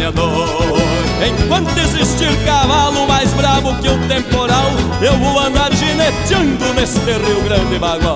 maniador. Enquanto existir cavalo mais bravo que o temporal, eu vou andar gineteando neste Rio Grande bagual.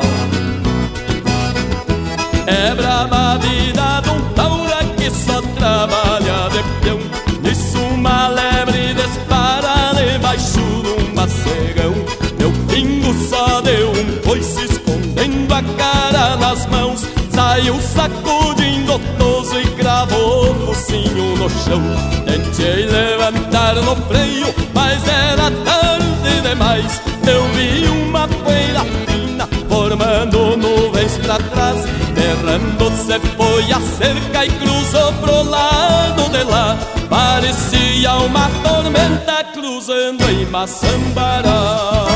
É brava a vida de um taura que só trabalha de peão. Nisso uma lebre dispara debaixo de um macegão. Meu pingo só deu um coice escondendo a cara nas mãos. Saiu sacudindo o toso e cravou o focinho no chão. Tentei levantar no freio, mas era tarde demais. Eu vi uma poeira fina formando nuvens pra trás. Berrando se foi a cerca e cruzou pro lado de lá. Parecia uma tormenta cruzando em Maçambará.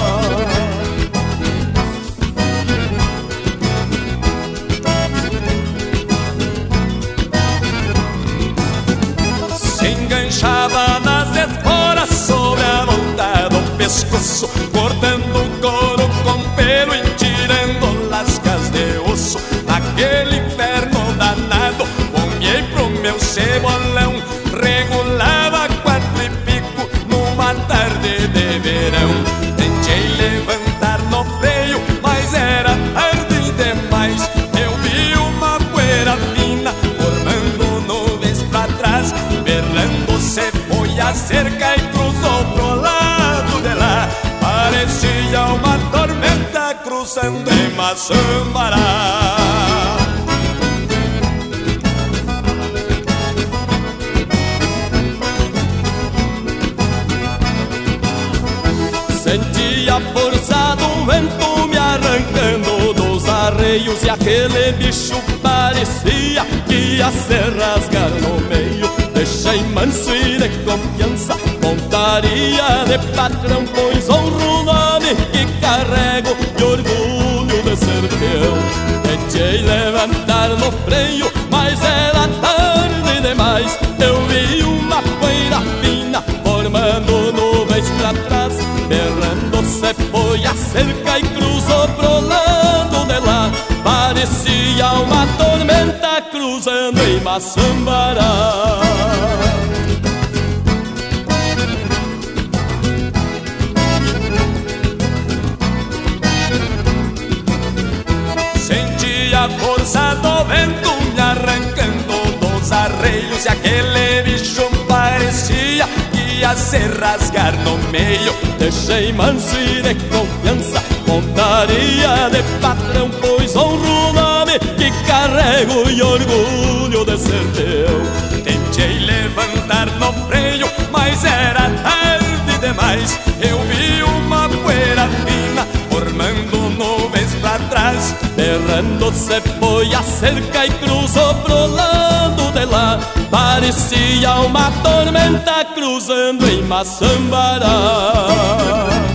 Se enganchava nas esporas sobre a volta do pescoço, cortando o couro com pelo e tirando lascas de osso. Naquele inferno danado, pomei pro meu cebolão, regulava 4 e pico numa tarde de verão. Tentei levantar no freio, mas era tarde demais. Eu vi uma poeira fina formando nuvens pra trás. Berrando se foi a cerca e cruzou pro lado de lá. Parecia uma tormenta cruzando em Maçambará. Senti a força do vento me arrancando dos arreios, e aquele bicho parecia que ia se rasgar no meio. Deixei manso e de confiança, pontaria de patrão, pois honro o nome que carrego e orgulho de ser teu. Tentei levantar no freio, mas era tarde demais. Eu vi uma poeira fina formando nuvens pra trás. Berrando se foi a cerca e cruzou pro lado de lá. Parecia uma tormenta cruzando em Maçambará. Senti a força do vento me arrancando dos arreios, e aquele bicho parecia que ia se rasgar no meio. Deixei manso e de confiança, pontaria de patrão, pois honro o nome que carrego e orgulho de ser teu. Tentei levantar no freio, mas era tarde demais. Eu vi uma poeira fina formando nuvens pra trás. Berrando se foi a cerca e cruzou pro lado de lá. Parecia uma tormenta cruzando em Maçambará.